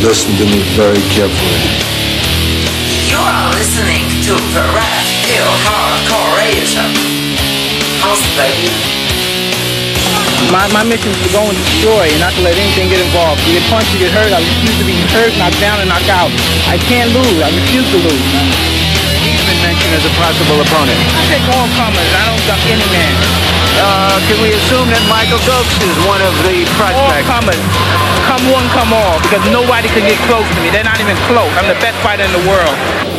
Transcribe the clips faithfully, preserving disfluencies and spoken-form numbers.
listen to me very carefully. You are listening to the Red Pill Hardcore Radio Show. Hosted by you. My, my mission is to go and destroy and not to let anything get involved. You get punched, you get hurt. I refuse to be hurt, knocked down, and knocked out. I can't lose. I refuse to lose. He's been mentioned as a possible opponent. I take all comers. I don't duck any man. Uh, can we assume that Michael Dokes is one of the prospects? All comers. Come one, come all. Because nobody can get close to me. They're not even close. I'm the best fighter in the world.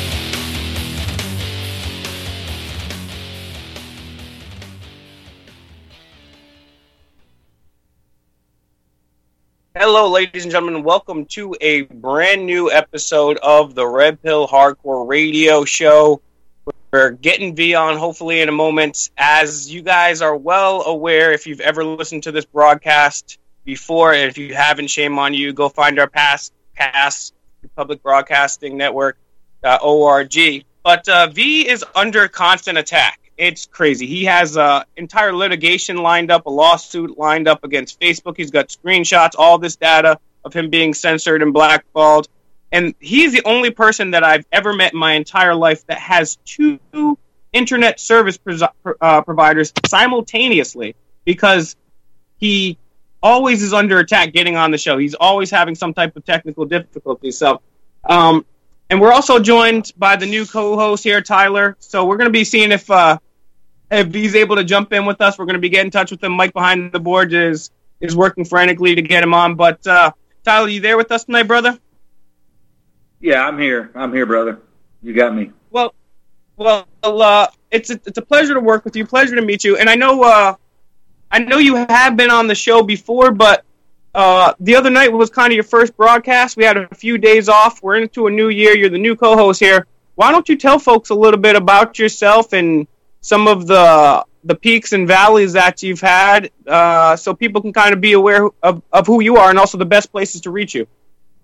Hello, ladies and gentlemen. Welcome to a brand new episode of the Red Pill Hardcore Radio Show. We're getting V on hopefully in a moment. As you guys are well aware, if you've ever listened to this broadcast before, and if you haven't, shame on you, go find our past casts, Public Broadcasting Network dot org. But uh, V is under constant attack. It's crazy. He has uh, entire litigation lined up, a lawsuit lined up against Facebook. He's got screenshots, all this data of him being censored and blackballed. And he's the only person that I've ever met in my entire life that has two internet service pro- uh, providers simultaneously, because he always is under attack getting on the show. He's always having some type of technical difficulty. So, um, and we're also joined by the new co-host here, Tyler. So we're going to be seeing if uh, if he's able to jump in with us. We're going to be getting in touch with him. Mike behind the board is is working frantically to get him on. But uh, Tyler, you there with us tonight, brother? Yeah, I'm here. I'm here, brother. You got me. Well, well, uh, it's a, it's a pleasure to work with you. Pleasure to meet you. And I know uh, I know you have been on the show before, but uh, the other night was kind of your first broadcast. We had a few days off. We're into a new year. You're the new co-host here. Why don't you tell folks a little bit about yourself and some of the the peaks and valleys that you've had, uh, so people can kind of be aware of, of who you are and also the best places to reach you?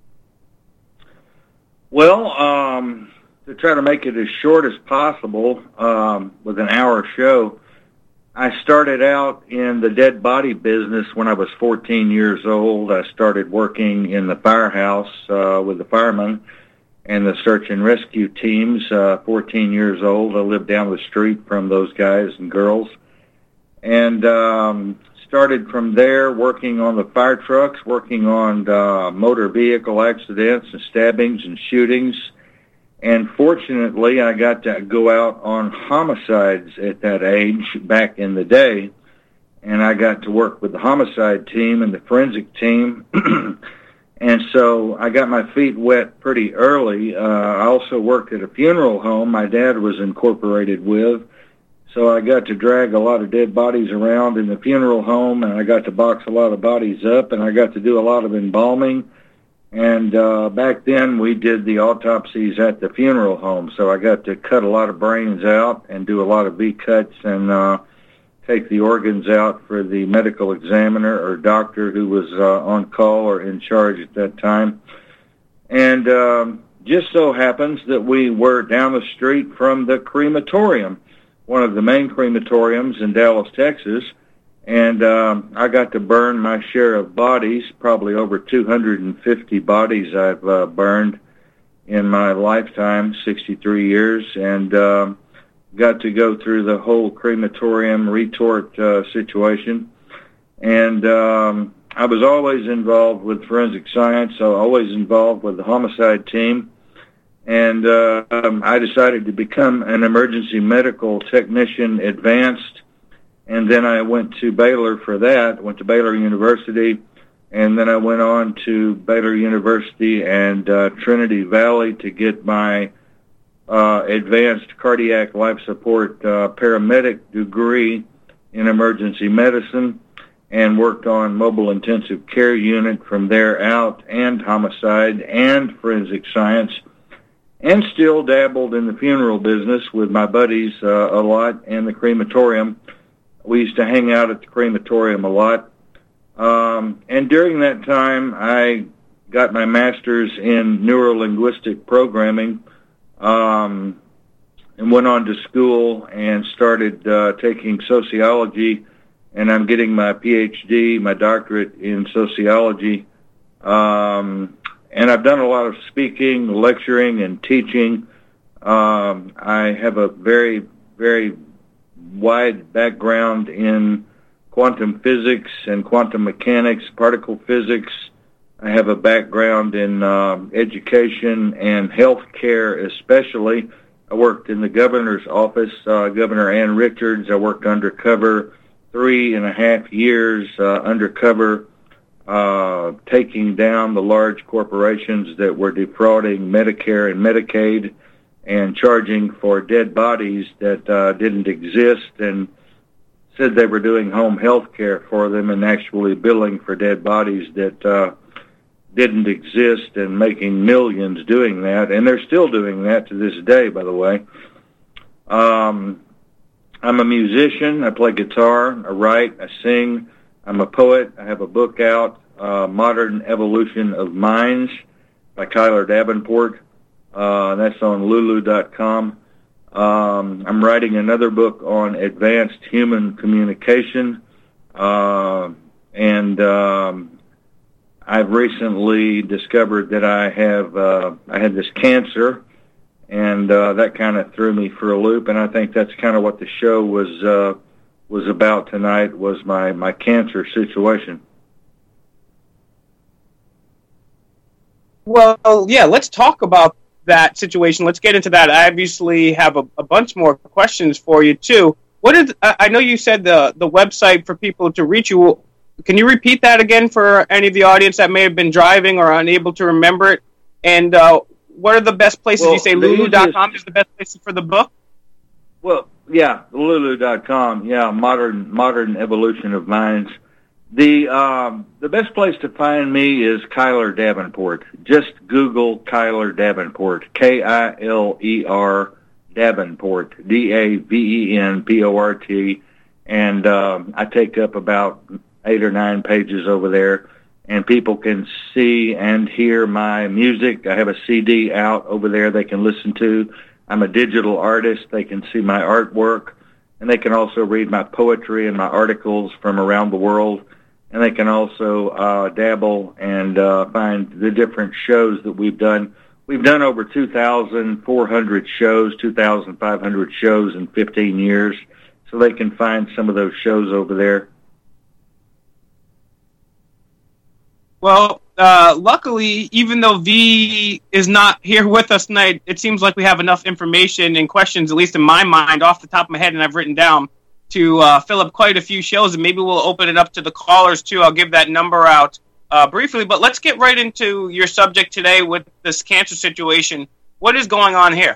Well, um, to try to make it as short as possible, um, with an hour show, I started out in the dead body business when I was fourteen years old. I started working in the firehouse uh, with the firemen and the search and rescue teams, uh, fourteen years old. I lived down the street from those guys and girls. And um, started from there working on the fire trucks, working on uh, motor vehicle accidents and stabbings and shootings. And fortunately, I got to go out on homicides at that age back in the day. And I got to work with the homicide team and the forensic team. And so I got my feet wet pretty early. Uh, I also worked at a funeral home my dad was incorporated with. So I got to drag a lot of dead bodies around in the funeral home, and I got to box a lot of bodies up, and I got to do a lot of embalming. And uh, back then we did the autopsies at the funeral home. So I got to cut a lot of brains out and do a lot of V-cuts and uh, take the organs out for the medical examiner or doctor who was uh, on call or in charge at that time. And um, just so happens that we were down the street from the crematorium, one of the main crematoriums in Dallas, Texas. And um, I got to burn my share of bodies, probably over two hundred fifty bodies I've uh, burned in my lifetime, sixty-three years, and um, got to go through the whole crematorium retort uh, situation. And um, I was always involved with forensic science, so always involved with the homicide team. And uh, um, I decided to become an emergency medical technician advanced, and then I went to Baylor for that, went to Baylor University, and then I went on to Baylor University and uh, Trinity Valley to get my uh, advanced cardiac life support uh, paramedic degree in emergency medicine, and worked on mobile intensive care unit from there out, and homicide and forensic science, and still dabbled in the funeral business with my buddies uh, a lot, and the crematorium. We used to hang out at the crematorium a lot. Um, and during that time, I got my master's in neurolinguistic programming, um, and went on to school and started uh, taking sociology, and I'm getting my P H D, my doctorate in sociology, um, and I've done a lot of speaking, lecturing, and teaching. Um, I have a very, very wide background in quantum physics and quantum mechanics, particle physics. I have a background in uh, education and health care especially. I worked in the governor's office, uh, Governor Ann Richards. I worked undercover three and a half years uh, undercover, uh, taking down the large corporations that were defrauding Medicare and Medicaid and charging for dead bodies that uh, didn't exist, and said they were doing home health care for them and actually billing for dead bodies that uh, didn't exist, and making millions doing that. And they're still doing that to this day, by the way. Um, I'm a musician. I play guitar. I write. I sing. I'm a poet. I have a book out, uh, Modern Evolution of Minds by Kyler Davenport. Uh, that's on Lulu dot com. Um, I'm writing another book on advanced human communication, uh, and um, I've recently discovered that I have uh, I had this cancer, and uh, that kind of threw me for a loop. And I think that's kind of what the show was uh, was about tonight, was my, my cancer situation. Well, yeah, let's talk about that situation. Let's get into that. I obviously have a, a bunch more questions for you too. What is? I know you said the the website for people to reach you. Can you repeat that again for any of the audience that may have been driving or unable to remember it? And uh, what are the best places? Well, you say Lulu dot com is the best place for the book? Well, yeah, Lulu dot com. Yeah, modern modern evolution of minds. The um, the best place to find me is Kyler Davenport. Just Google Kyler Davenport, K I L E R Davenport, D A V E N P O R T, and uh, I take up about eight or nine pages over there, and people can see and hear my music. I have a C D out over there they can listen to. I'm a digital artist. They can see my artwork, and they can also read my poetry and my articles from around the world. And they can also uh, dabble and uh, find the different shows that we've done. We've done over two thousand four hundred shows, two thousand five hundred shows in fifteen years. So they can find some of those shows over there. Well, uh, luckily, even though V is not here with us tonight, it seems like we have enough information and questions, at least in my mind, off the top of my head, and I've written down, to uh, fill up quite a few shows, and maybe we'll open it up to the callers, too. I'll give that number out uh, briefly, but let's get right into your subject today with this cancer situation. What is going on here?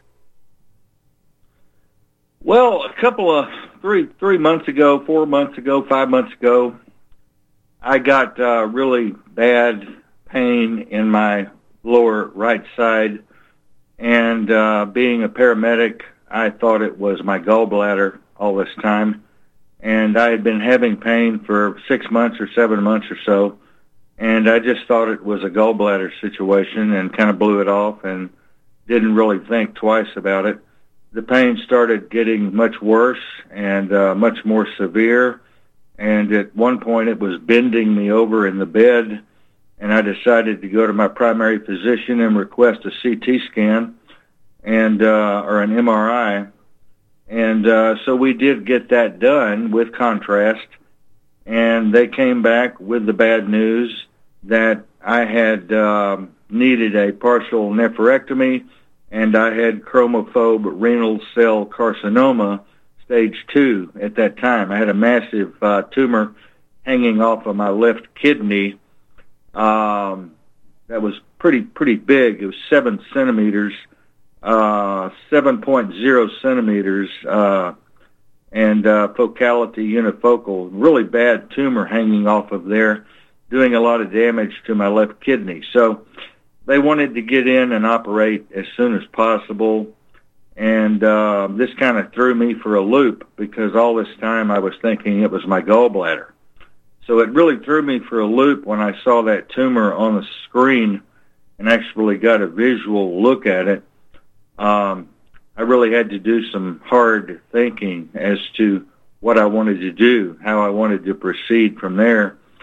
Well, a couple of, three three months ago, four months ago, five months ago, I got uh, really bad pain in my lower right side, and uh, being a paramedic, I thought it was my gallbladder all this time, and I had been having pain for six months or seven months or so, and I just thought it was a gallbladder situation and kind of blew it off and didn't really think twice about it. The pain started getting much worse and uh, much more severe, and at one point it was bending me over in the bed, and I decided to go to my primary physician and request a C T scan and uh, or an M R I. And uh, so we did get that done with contrast, and they came back with the bad news that I had um, needed a partial nephrectomy, and I had chromophobe renal cell carcinoma, stage two at that time. I had a massive uh, tumor hanging off of my left kidney um, that was pretty pretty big. It was seven centimeters. Uh, seven point zero centimeters, uh, and uh, focality unifocal, really bad tumor hanging off of there, doing a lot of damage to my left kidney. So they wanted to get in and operate as soon as possible, and uh, this kind of threw me for a loop because all this time I was thinking it was my gallbladder. So it really threw me for a loop when I saw that tumor on the screen and actually got a visual look at it. Um, I really had to do some hard thinking as to what I wanted to do, how I wanted to proceed from there.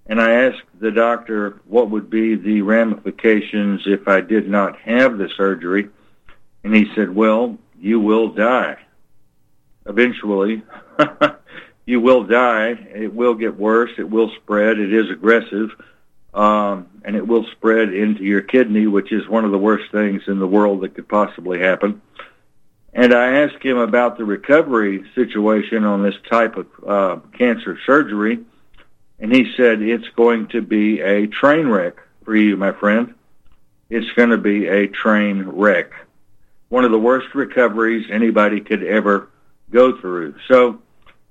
And I asked the doctor what would be the ramifications if I did not have the surgery. And he said, well, you will die. Eventually, you will die. It will get worse. It will spread. It is aggressive. Um, and it will spread into your kidney, which is one of the worst things in the world that could possibly happen. And I asked him about the recovery situation on this type of uh, cancer surgery, and he said, it's going to be a train wreck for you, my friend. It's going to be a train wreck. One of the worst recoveries anybody could ever go through. So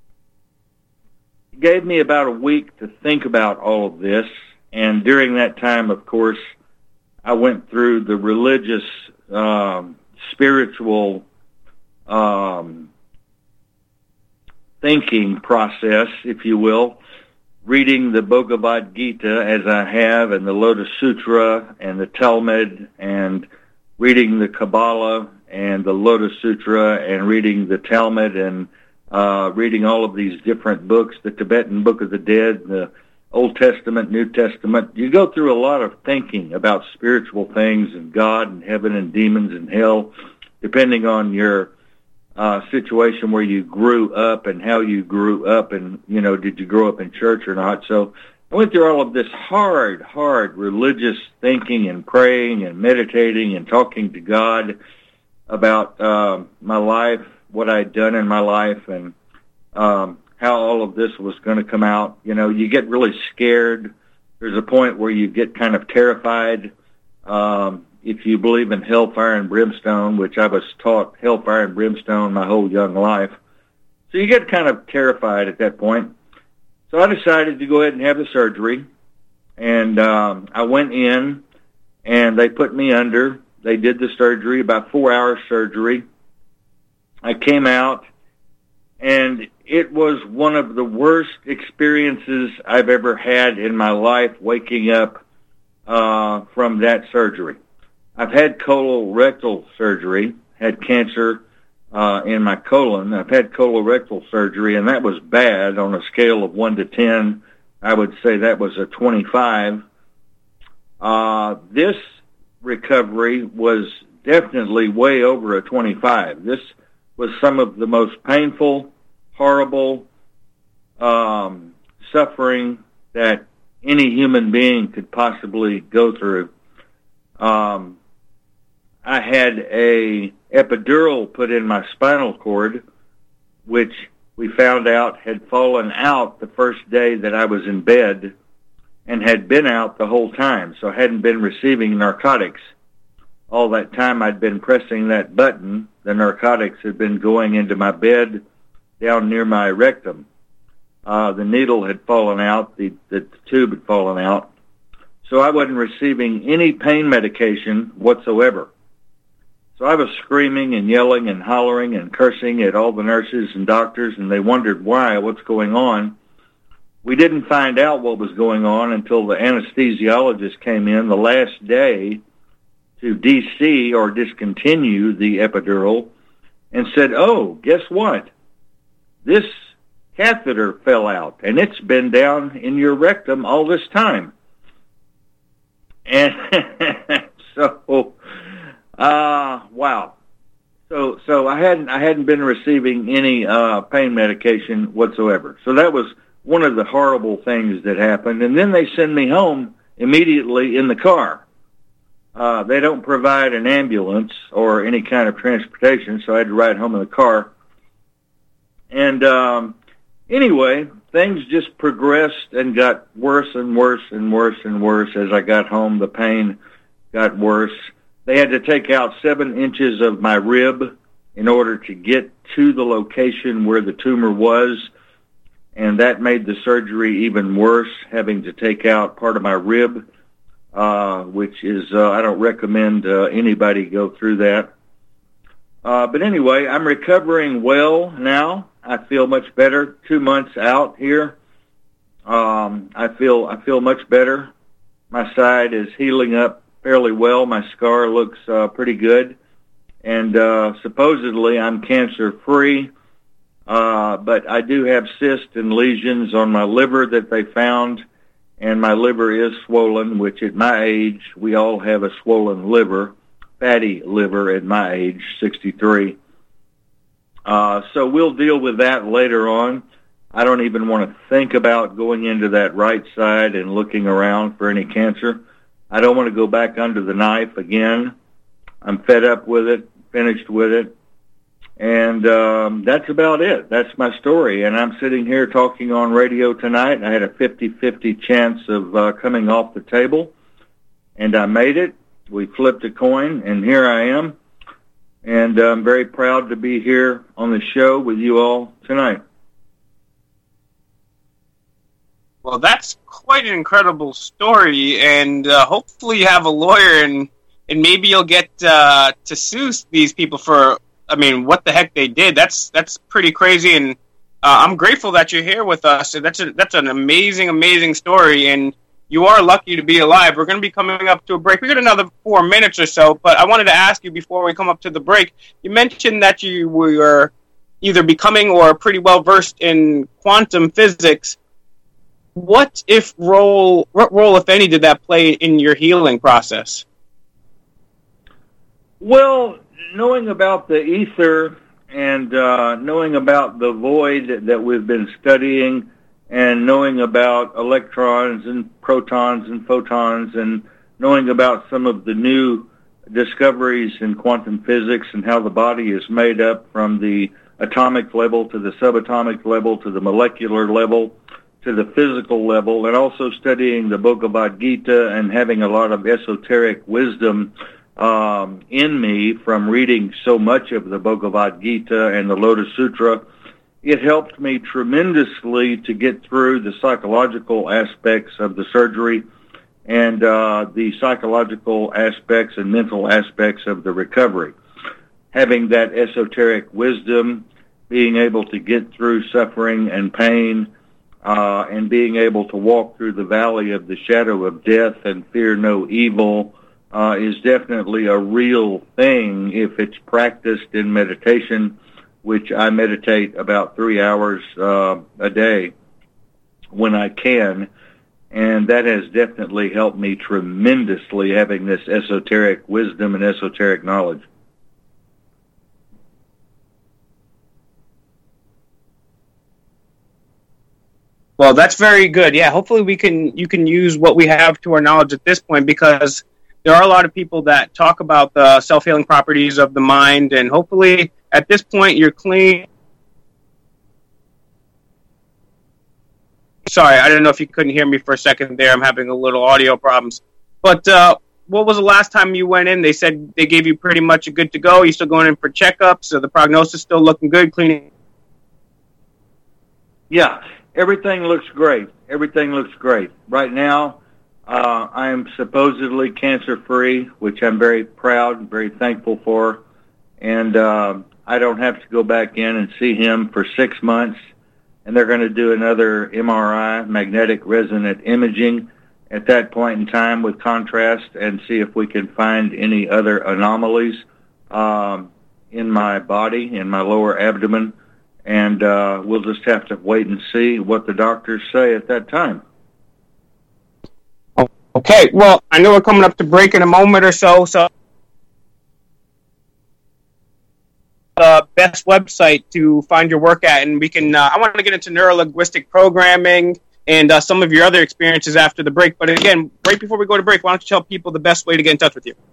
it gave me about a week to think about all of this, and during that time, of course, I went through the religious, um, spiritual um, thinking process, if you will, reading the Bhagavad Gita as I have, and the Lotus Sutra, and the Talmud, and reading the Kabbalah, and the Lotus Sutra, and reading the Talmud, and uh, reading all of these different books, the Tibetan Book of the Dead, the Old Testament, New Testament. You go through a lot of thinking about spiritual things and God and heaven and demons and hell, depending on your uh, situation where you grew up and how you grew up, and, you know, did you grow up in church or not. So I went through all of this hard, hard religious thinking and praying and meditating and talking to God about uh, my life, what I'd done in my life, and um, how all of this was going to come out. You know, you get really scared. There's a point where you get kind of terrified. Um, if you believe in hellfire and brimstone, which I was taught hellfire and brimstone my whole young life. So you get kind of terrified at that point. So I decided to go ahead and have the surgery. And um, I went in, and they put me under. They did the surgery, about four hour surgery. I came out, and it was one of the worst experiences I've ever had in my life, waking up uh, from that surgery. I've had colorectal surgery, had cancer uh, in my colon. I've had colorectal surgery, and that was bad. On a scale of one to ten, I would say that was a twenty-five. Uh, this recovery was definitely way over a twenty-five. This was some of the most painful, horrible um, suffering that any human being could possibly go through. Um, I had a epidural put in my spinal cord, which we found out had fallen out the first day that I was in bed, and had been out the whole time, so I hadn't been receiving narcotics. All that time I'd been pressing that button, the narcotics had been going into my bed down near my rectum. Uh, the needle had fallen out, the, the tube had fallen out, so I wasn't receiving any pain medication whatsoever. So I was screaming and yelling and hollering and cursing at all the nurses and doctors, and they wondered why, what's going on. We didn't find out what was going on until the anesthesiologist came in the last day to D C or discontinue the epidural, and said, oh, guess what? This catheter fell out, and it's been down in your rectum all this time. And so, uh, wow. So, so I hadn't, I hadn't been receiving any uh, pain medication whatsoever. So that was one of the horrible things that happened. And then they send me home immediately in the car. Uh, they don't provide an ambulance or any kind of transportation, so I had to ride home in the car. And um, anyway, things just progressed and got worse and worse and worse and worse as I got home. The pain got worse. They had to take out seven inches of my rib in order to get to the location where the tumor was, and that made the surgery even worse, having to take out part of my rib, uh, which is, uh, I don't recommend uh, anybody go through that. Uh, but anyway, I'm recovering well now. I feel much better. Two months out here, um, I feel I feel much better. My side is healing up fairly well. My scar looks uh, pretty good, and uh, supposedly I'm cancer-free. Uh, but I do have cysts and lesions on my liver that they found, and my liver is swollen, which at my age, we all have a swollen liver, fatty liver at my age, sixty-three. Uh, so we'll deal with that later on. I don't even want to think about going into that right side and looking around for any cancer. I don't want to go back under the knife again. I'm fed up with it, finished with it. And um, that's about it. That's my story. And I'm sitting here talking on radio tonight. I had a fifty-fifty chance of uh, coming off the table, and I made it. We flipped a coin, and here I am. And I'm very proud to be here on the show with you all tonight. Well, that's quite an incredible story, and uh, hopefully you have a lawyer, and, and maybe you'll get uh, to sue these people for, I mean, what the heck they did. That's that's pretty crazy, and uh, I'm grateful that you're here with us. That's a, that's an amazing, amazing story, and you are lucky to be alive. We're going to be coming up to a break. We got another four minutes or so, but I wanted to ask you before we come up to the break, you mentioned that you were either becoming or pretty well versed in quantum physics. What if role, what role, if any, did that play in your healing process? Well, knowing about the ether and uh, knowing about the void that we've been studying, and knowing about electrons and protons and photons, and knowing about some of the new discoveries in quantum physics and how the body is made up from the atomic level to the subatomic level to the molecular level to the physical level, and also studying the Bhagavad Gita and having a lot of esoteric wisdom um, in me from reading so much of the Bhagavad Gita and the Lotus Sutra, it helped me tremendously to get through the psychological aspects of the surgery and uh, the psychological aspects and mental aspects of the recovery. Having that esoteric wisdom, being able to get through suffering and pain, uh, and being able to walk through the valley of the shadow of death and fear no evil uh, is definitely a real thing if it's practiced in meditation, which I meditate about three hours uh, a day when I can, and that has definitely helped me tremendously, having this esoteric wisdom and esoteric knowledge. Well, that's very good. Yeah, hopefully we can you can use what we have to our knowledge at this point, because there are a lot of people that talk about the self-healing properties of the mind, and hopefully at this point you're clean. Sorry, I don't know if you couldn't hear me for a second there. I'm having a little audio problems. But uh, what was the last time you went in? They said they gave you pretty much a good to go. You still going in for checkups? So the prognosis still looking good, cleaning? Yeah, everything looks great. Everything looks great. Right now, uh, I am supposedly cancer-free, which I'm very proud and very thankful for. And uh, I don't have to go back in and see him for six months. And they're going to do another M R I, magnetic resonant imaging, at that point in time with contrast, and see if we can find any other anomalies um, in my body, in my lower abdomen. And uh, we'll just have to wait and see what the doctors say at that time. Okay, well, I know we're coming up to break in a moment or so, so the best website to find your work at, and we can, uh, I want to get into neuro-linguistic programming and uh, some of your other experiences after the break. But again, right before we go to break, why don't you tell people the best way to get in touch with you?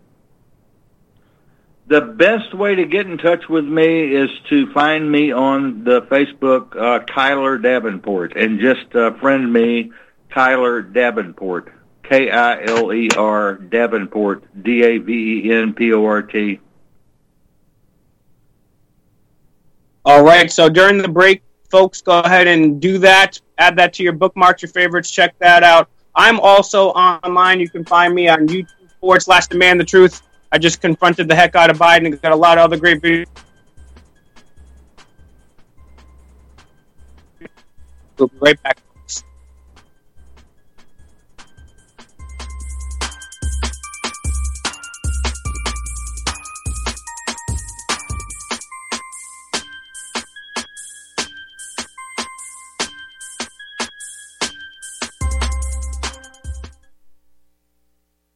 The best way to get in touch with me is to find me on the Facebook, uh, Kyler Davenport, and just uh, friend me, Kyler Davenport, K I L E R Davenport, D A V E N P O R T. All right, so during the break, folks, go ahead and do that. Add that to your bookmarks, your favorites. Check that out. I'm also online. You can find me on YouTube forward slash Demand the Truth. I just confronted the heck out of Biden and got a lot of other great videos. We'll be right back.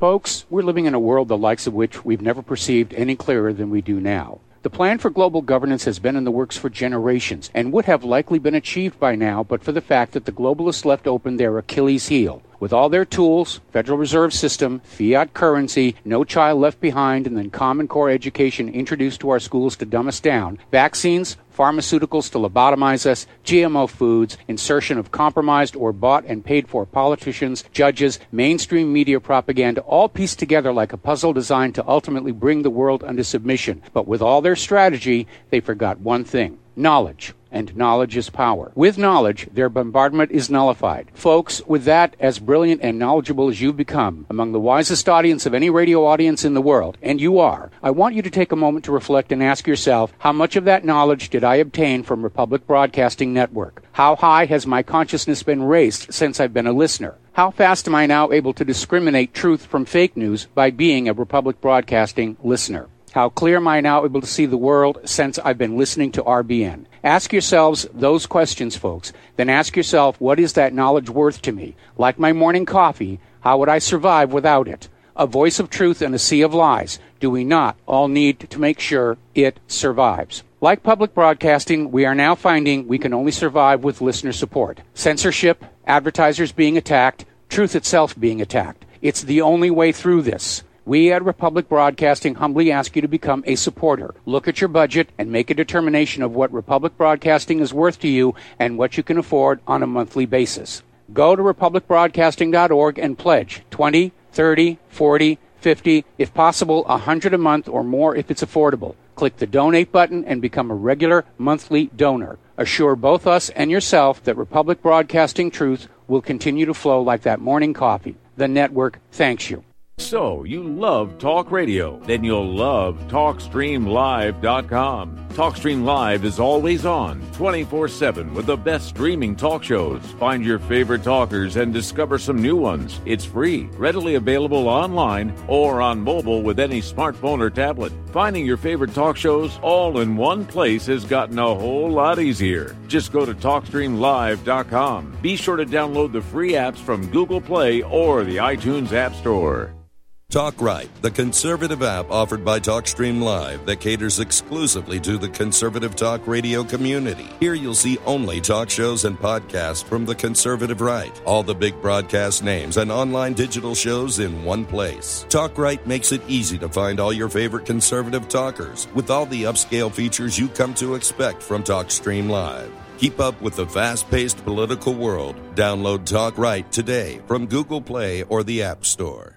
Folks, we're living in a world the likes of which we've never perceived any clearer than we do now. The plan for global governance has been in the works for generations and would have likely been achieved by now but for the fact that the globalists left open their Achilles heel. With all their tools, Federal Reserve System, fiat currency, no child left behind, and then Common Core education introduced to our schools to dumb us down, vaccines, pharmaceuticals to lobotomize us, G M O foods, insertion of compromised or bought and paid for politicians, judges, mainstream media propaganda, all pieced together like a puzzle designed to ultimately bring the world under submission. But with all their strategy, they forgot one thing: knowledge. And knowledge is power. With knowledge, their bombardment is nullified. Folks, with that, as brilliant and knowledgeable as you've become, among the wisest audience of any radio audience in the world, and you are, I want you to take a moment to reflect and ask yourself, how much of that knowledge did I obtain from Republic Broadcasting Network? How high has my consciousness been raised since I've been a listener? How fast am I now able to discriminate truth from fake news by being a Republic Broadcasting listener? How clear am I now able to see the world since I've been listening to R B N? Ask yourselves those questions, folks. Then ask yourself, what is that knowledge worth to me? Like my morning coffee, how would I survive without it? A voice of truth in a sea of lies. Do we not all need to make sure it survives? Like public broadcasting, we are now finding we can only survive with listener support. Censorship, advertisers being attacked, truth itself being attacked. It's the only way through this. We at Republic Broadcasting humbly ask you to become a supporter. Look at your budget and make a determination of what Republic Broadcasting is worth to you and what you can afford on a monthly basis. Go to republic broadcasting dot org and pledge twenty, thirty, forty, fifty, if possible one hundred a month or more if it's affordable. Click the donate button and become a regular monthly donor. Assure both us and yourself that Republic Broadcasting truth will continue to flow like that morning coffee. The network thanks you. So, you love talk radio? Then you'll love talk stream live dot com. TalkStream Live is always on, twenty-four seven, with the best streaming talk shows. Find your favorite talkers and discover some new ones. It's free, readily available online or on mobile with any smartphone or tablet. Finding your favorite talk shows all in one place has gotten a whole lot easier. Just go to talk stream live dot com. Be sure to download the free apps from Google Play or the iTunes App Store. Talk Right, the conservative app offered by TalkStream Live that caters exclusively to the conservative talk radio community. Here you'll see only talk shows and podcasts from the conservative right. All the big broadcast names and online digital shows in one place. Talk Right makes it easy to find all your favorite conservative talkers with all the upscale features you come to expect from TalkStream Live. Keep up with the fast-paced political world. Download Talk Right today from Google Play or the App Store.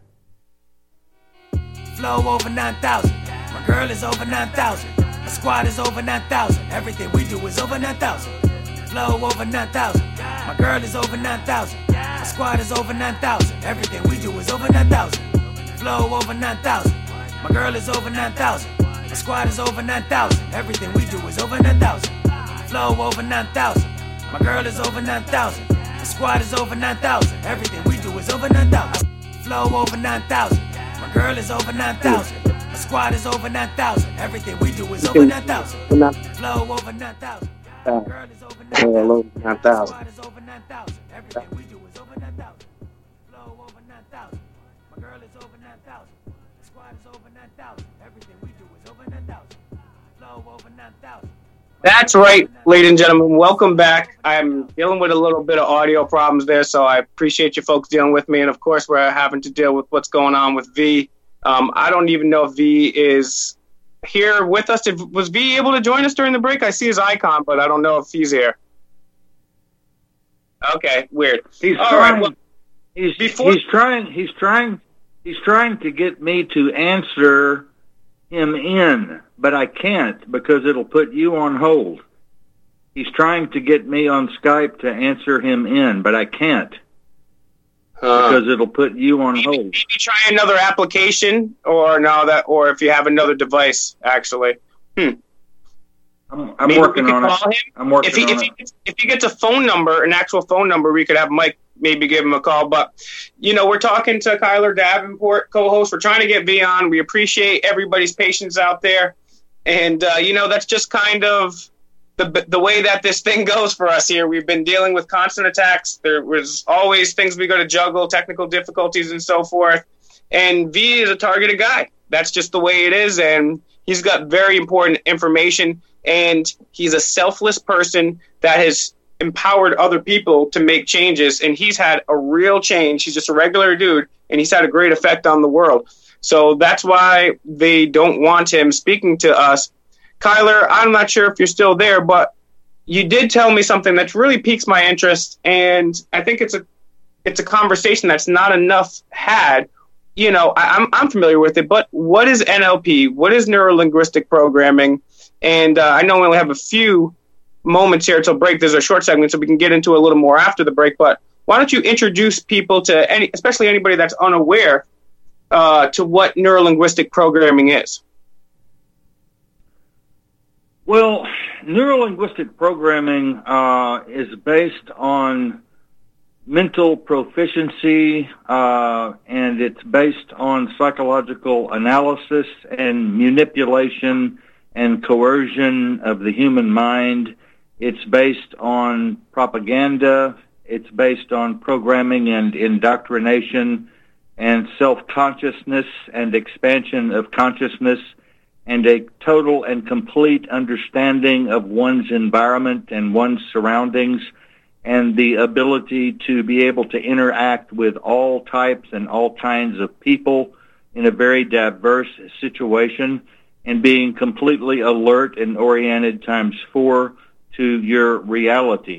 Flow over nine thousand. My girl is over nine thousand. My squad is over nine thousand. Everything we do is over nine thousand. Flow over nine thousand. My girl is over nine thousand. My squad is over nine thousand. Everything we do is over nine thousand. Flow over nine thousand. My girl is over nine thousand. My squad is over nine thousand. Everything we do is over nine thousand. Flow over nine thousand. My girl is over nine thousand. My squad is over nine thousand. Everything we do is over nine thousand. Flow over nine thousand. My girl is over nine thousand. My squad is over nine thousand. Everything we do is over nine thousand. Flow over nine thousand. My girl is over nine thousand. My squad is over nine thousand. Everything we do is over nine thousand. Flow over nine thousand. My girl is over nine thousand. My squad is over nine thousand. Everything we do is over nine thousand. Flow over nine thousand. That's right, ladies and gentlemen. Welcome back. I'm dealing with a little bit of audio problems there, so I appreciate you folks dealing with me. And, of course, we're having to deal with what's going on with V. Um, I don't even know if V is here with us. If, was V able to join us during the break? I see his icon, but I don't know if he's here. Okay, weird. He's All trying. right, well, he's, before- he's trying. He's trying. He's trying to get me to answer him in, but I can't because it'll put you on hold. He's trying to get me on Skype to answer him in, but I can't uh, because it'll put you on hold. Maybe try another application, or no, that, or if you have another device, actually. Hmm. I'm, I'm working on it. Him. I'm working if he, on if it. He gets, if he gets a phone number, an actual phone number, we could have Mike maybe give him a call. But, you know, we're talking to Kyler Davenport, co-host. We're trying to get V on. We appreciate everybody's patience out there. And, uh, you know, that's just kind of the the way that this thing goes for us here. We've been dealing with constant attacks. There was always things we got to juggle, technical difficulties and so forth. And V is a targeted guy. That's just the way it is, and he's got very important information, and he's a selfless person that has empowered other people to make changes, and he's had a real change. He's just a regular dude, and he's had a great effect on the world. So that's why they don't want him speaking to us. Kyler, I'm not sure if you're still there, but you did tell me something that really piques my interest, and I think it's a it's a conversation that's not enough had. You know, I, I'm I'm familiar with it, but what is N L P? What is neuro-linguistic programming? And uh, I know we only have a few moments here till break. There's a short segment, so we can get into it a little more after the break. But why don't you introduce people to any, especially anybody that's unaware, uh, to what neuro-linguistic programming is? Well, neuro-linguistic programming uh, is based on mental proficiency, uh, and it's based on psychological analysis and manipulation and coercion of the human mind. It's based on propaganda. It's based on programming and indoctrination and self-consciousness and expansion of consciousness and a total and complete understanding of one's environment and one's surroundings, and the ability to be able to interact with all types and all kinds of people in a very diverse situation, and being completely alert and oriented times four to your reality.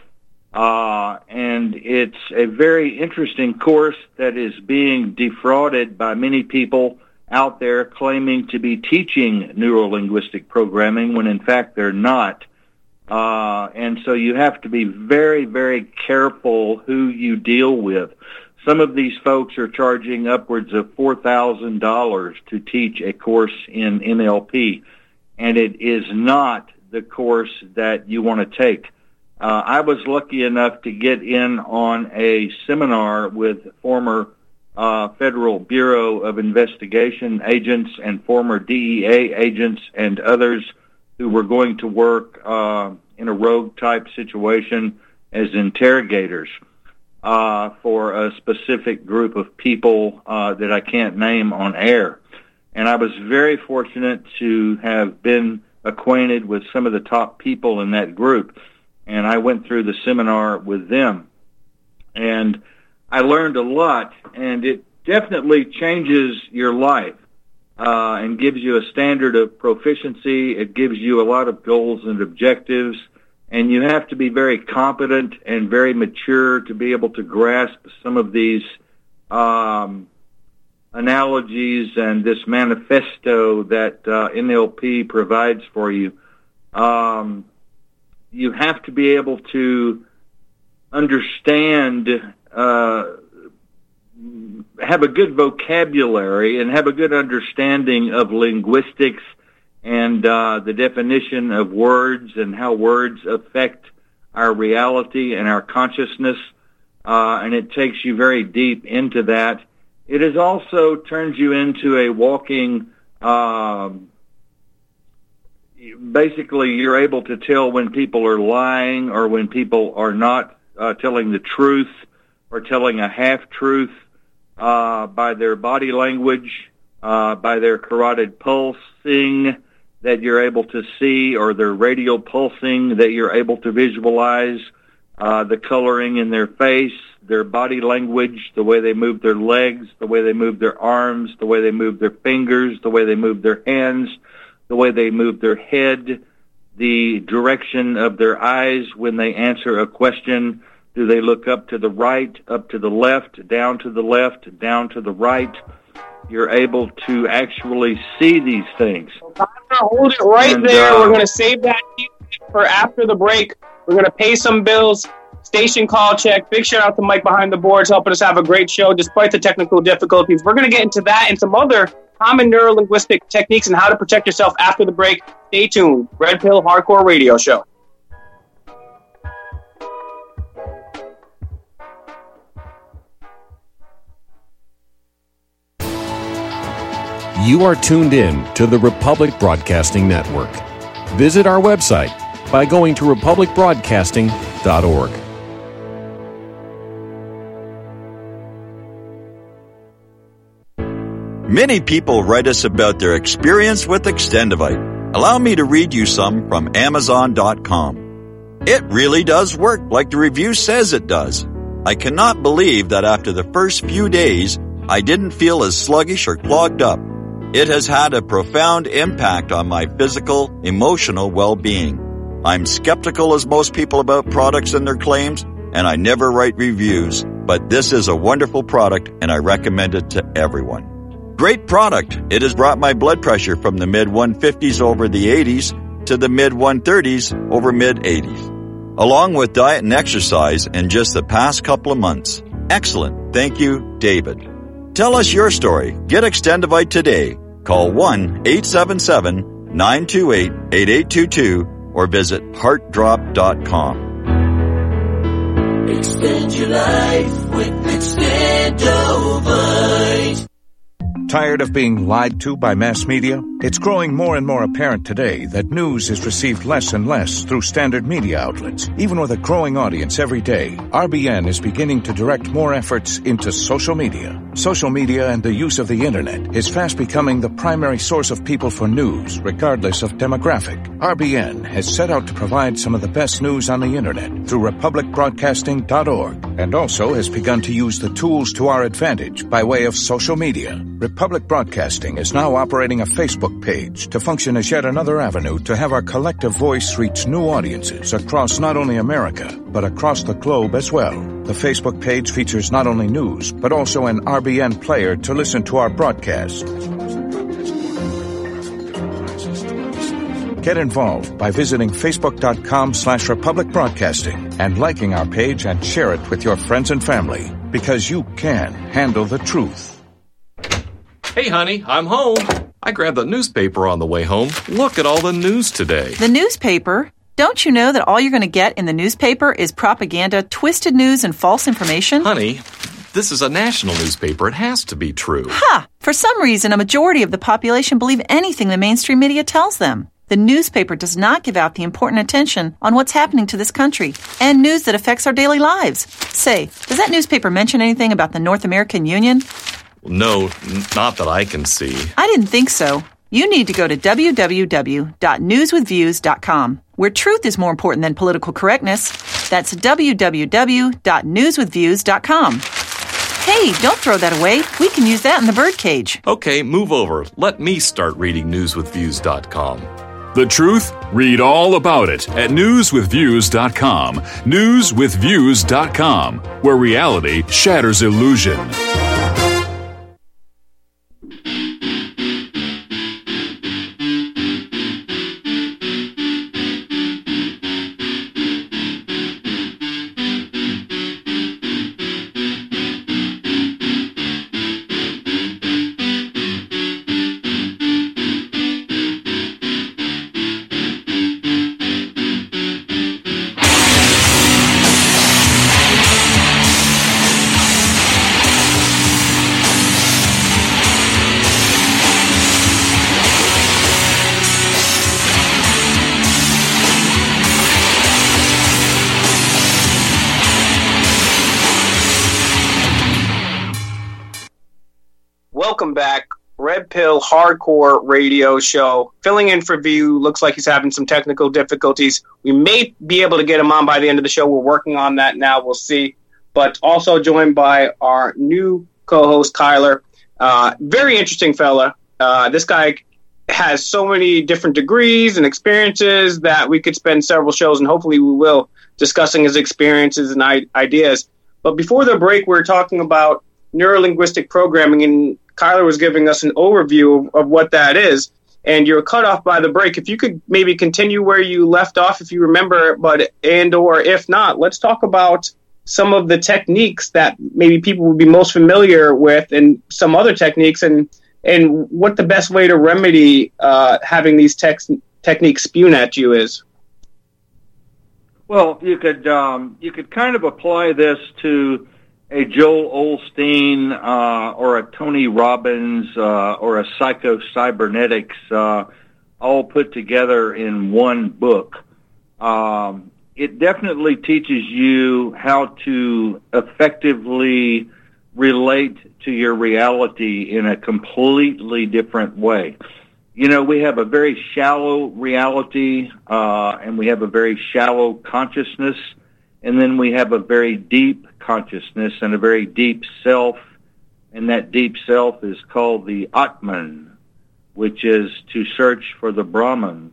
Uh, and it's a very interesting course that is being defrauded by many people out there claiming to be teaching neuro-linguistic programming when in fact they're not. Uh, and so you have to be very, very careful who you deal with. Some of these folks are charging upwards of four thousand dollars to teach a course in N L P, and it is not the course that you want to take. Uh, I was lucky enough to get in on a seminar with former uh, Federal Bureau of Investigation agents and former D E A agents and others who were going to work uh, in a rogue-type situation as interrogators uh, for a specific group of people uh, that I can't name on air. And I was very fortunate to have been acquainted with some of the top people in that group, and I went through the seminar with them. And I learned a lot, and it definitely changes your life. Uh, and gives you a standard of proficiency. It gives you a lot of goals and objectives, and you have to be very competent and very mature to be able to grasp some of these um, analogies and this manifesto that uh, N L P provides for you. Um, you have to be able to understand uh have a good vocabulary and have a good understanding of linguistics and uh, the definition of words and how words affect our reality and our consciousness, uh, and it takes you very deep into that. It is also turns you into a walking, uh, basically you're able to tell when people are lying or when people are not uh, telling the truth or telling a half-truth. Uh, by their body language, uh, by their carotid pulsing that you're able to see, or their radial pulsing that you're able to visualize, uh, the coloring in their face, their body language, the way they move their legs, the way they move their arms, the way they move their fingers, the way they move their hands, the way they move their head, the direction of their eyes when they answer a question. Do they look up to the right, up to the left, down to the left, down to the right? You're able to actually see these things. I'm going to hold it right and, there. Uh, We're going to save that for after the break. We're going to pay some bills. Station call check. Big shout out to Mike behind the boards helping us have a great show despite the technical difficulties. We're going to get into that and some other common neuro-linguistic techniques and how to protect yourself after the break. Stay tuned. Red Pill Hardcore Radio Show. You are tuned in to the Republic Broadcasting Network. Visit our website by going to republic broadcasting dot org. Many people write us about their experience with Extendivite. Allow me to read you some from Amazon dot com. It really does work like the review says it does. I cannot believe that after the first few days, I didn't feel as sluggish or clogged up. It has had a profound impact on my physical, emotional well-being. I'm skeptical as most people about products and their claims, and I never write reviews, but this is a wonderful product and I recommend it to everyone. Great product. It has brought my blood pressure from the mid one fifties over the eighties to the mid one thirties over mid eighties. Along with diet and exercise in just the past couple of months. Excellent. Thank you, David. Tell us your story. Get Extendivite today. Call one eight seven seven, nine two eight, eight eight two two or visit heart drop dot com. Extend your life with Extendovite. Tired of being lied to by mass media? It's growing more and more apparent today that news is received less and less through standard media outlets. Even with a growing audience every day, R B N is beginning to direct more efforts into social media. Social media and the use of the internet is fast becoming the primary source of people for news, regardless of demographic. R B N has set out to provide some of the best news on the internet through republic broadcasting dot org and also has begun to use the tools to our advantage by way of social media. Republic Broadcasting is now operating a Facebook page to function as yet another avenue to have our collective voice reach new audiences across not only America, but across the globe as well. The Facebook page features not only news, but also an R B N player to listen to our broadcast. Get involved by visiting facebook.com slash Republic Broadcasting and liking our page and share it with your friends and family, because you can handle the truth. Hey, honey, I'm home. I grabbed the newspaper on the way home. Look at all the news today. The newspaper? Don't you know that all you're going to get in the newspaper is propaganda, twisted news, and false information? Honey, this is a national newspaper. It has to be true. Ha! For some reason, a majority of the population believe anything the mainstream media tells them. The newspaper does not give out the important attention on what's happening to this country and news that affects our daily lives. Say, does that newspaper mention anything about the North American Union? No, not that I can see. I didn't think so. You need to go to w w w dot news with views dot com, where truth is more important than political correctness. That's w w w dot news with views dot com. Hey, don't throw that away. We can use that in the birdcage. Okay, move over. Let me start reading news with views dot com. The truth? Read all about it at news with views dot com. news with views dot com, where reality shatters illusion. Welcome back. Red Pill Hardcore Radio Show. Filling in for View. Looks like he's having some technical difficulties. We may be able to get him on by the end of the show. We're working on that now. We'll see. But also joined by our new co-host, Kyler. Uh, very interesting fella. Uh, this guy has so many different degrees and experiences that we could spend several shows, and hopefully we will, discussing his experiences and I- ideas. But before the break, we were talking about neurolinguistic programming, and Kyler was giving us an overview of, of what that is, and you're cut off by the break. If you could maybe continue where you left off, if you remember, but and or if not, let's talk about some of the techniques that maybe people would be most familiar with, and some other techniques, and and what the best way to remedy uh, having these tex- techniques spewed at you is. Well, you could um, you could kind of apply this to a Joel Osteen uh, or a Tony Robbins uh, or a Psycho-Cybernetics uh, all put together in one book. Um, it definitely teaches you how to effectively relate to your reality in a completely different way. You know, we have a very shallow reality, uh, and we have a very shallow consciousness, and then we have a very deep consciousness and a very deep self, and that deep self is called the Atman, which is to search for the Brahman,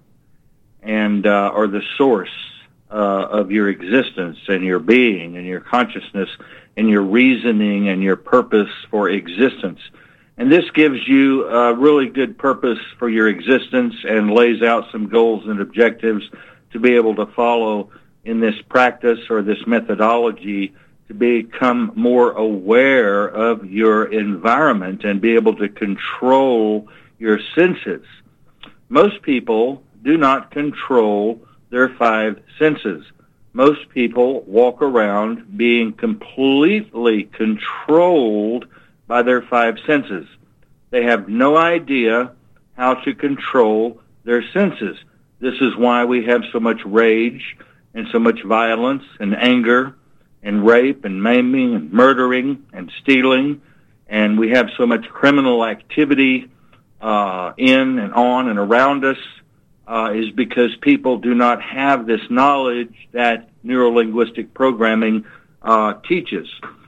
and uh, or the source uh, of your existence and your being and your consciousness and your reasoning and your purpose for existence. And this gives you a really good purpose for your existence and lays out some goals and objectives to be able to follow in this practice or this methodology to become more aware of your environment and be able to control your senses. Most people do not control their five senses. Most people walk around being completely controlled by their five senses. They have no idea how to control their senses. This is why we have so much rage and so much violence and anger and rape and maiming and murdering and stealing, and we have so much criminal activity uh, in and on and around us, uh, is because people do not have this knowledge that neuro-linguistic programming uh, teaches.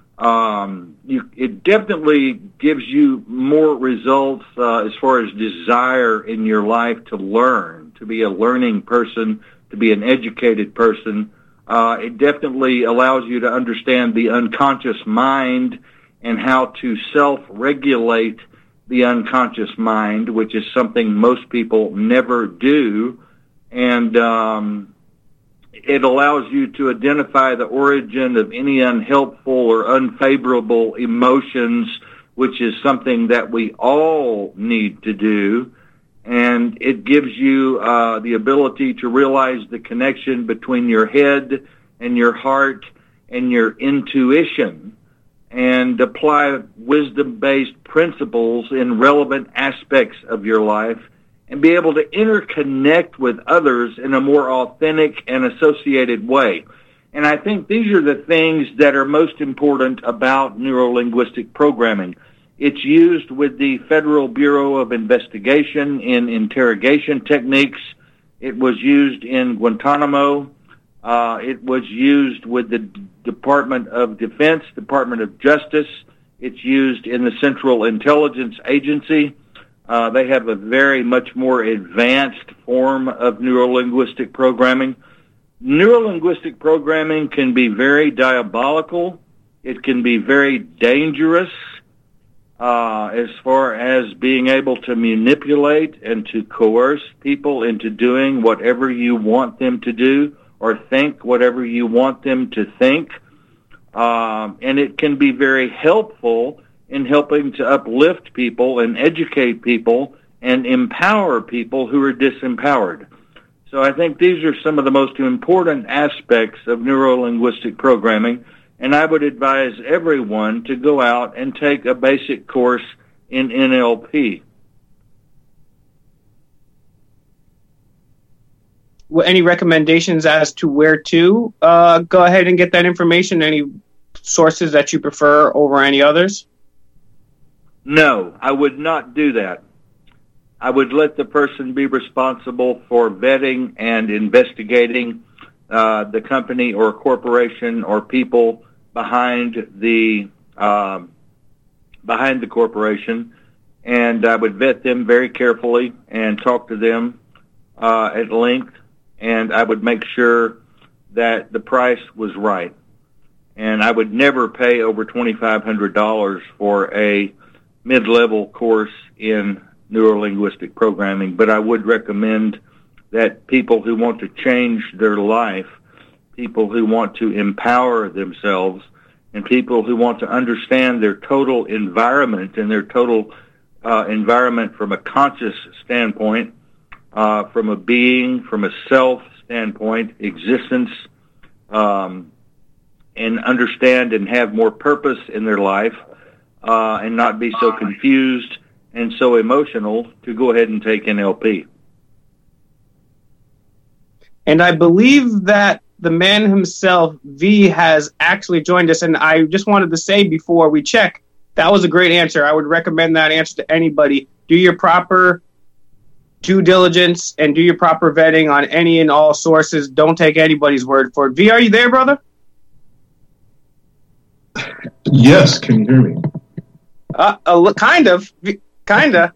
Um, you, it definitely gives you more results uh, as far as desire in your life to learn, to be a learning person, to be an educated person. Uh, it definitely allows you to understand the unconscious mind and how to self-regulate the unconscious mind, which is something most people never do. And um, it allows you to identify the origin of any unhelpful or unfavorable emotions, which is something that we all need to do. And it gives you uh, the ability to realize the connection between your head and your heart and your intuition, and apply wisdom-based principles in relevant aspects of your life, and be able to interconnect with others in a more authentic and associated way. And I think these are the things that are most important about neuro-linguistic programming. It's used with the Federal Bureau of Investigation in interrogation techniques. It was used in Guantanamo. Uh, it was used with the Department of Defense, Department of Justice. It's used in the Central Intelligence Agency. Uh, they have a very much more advanced form of neuro-linguistic programming. Neuro-linguistic programming can be very diabolical. It can be very dangerous uh, as far as being able to manipulate and to coerce people into doing whatever you want them to do or think whatever you want them to think. Um, and it can be very helpful in helping to uplift people and educate people and empower people who are disempowered. So I think these are some of the most important aspects of neuro-linguistic programming, and I would advise everyone to go out and take a basic course in N L P. Well, any recommendations as to where to uh, go ahead and get that information? Any sources that you prefer over any others? No, I would not do that. I would let the person be responsible for vetting and investigating uh, the company or corporation or people behind the uh, behind the corporation, and I would vet them very carefully and talk to them uh, at length, and I would make sure that the price was right. And I would never pay over twenty-five hundred dollars for a mid-level course in neuro-linguistic programming, but I would recommend that people who want to change their life, people who want to empower themselves, and people who want to understand their total environment and their total uh, environment from a conscious standpoint, uh, from a being, from a self standpoint, existence, um, and understand and have more purpose in their life, uh, and not be so confused and so emotional, to go ahead and take N L P. And I believe that the man himself, V, has actually joined us. And I just wanted to say before we check, That was a great answer. I would recommend that answer to anybody. Do your proper due diligence and do your proper vetting on any and all sources. Don't take anybody's word for it. V, are you there, brother? Yes, can you hear me? Uh, uh kind of, kind of.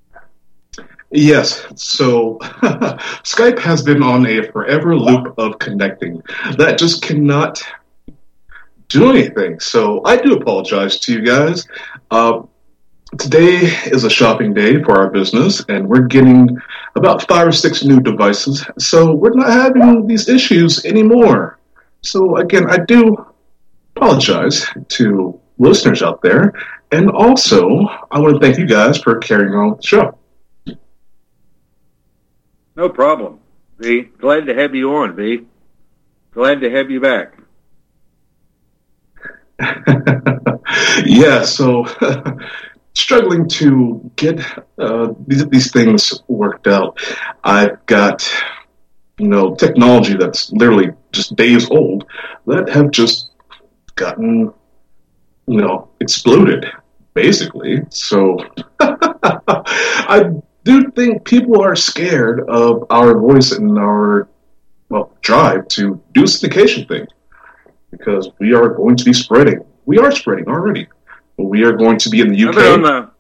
Yes, so Skype has been on a forever loop of connecting that just cannot do anything. So I do apologize to you guys. Uh, today is a shopping day for our business, and we're getting about five or six new devices. So we're not having these issues anymore. So again, I do apologize to listeners out there. And also, I want to thank you guys for carrying on the show. No problem, V. Glad to have you on, V. Glad to have you back. Yeah, so struggling to get uh, these, these things worked out. I've got, you know, technology that's literally just days old that have just gotten, you know, exploded, basically. So I do think people are scared of our voice and our, well, drive to do syndication thing, because we are going to be spreading. We are spreading already, but we are going to be in the U K. I've been on the,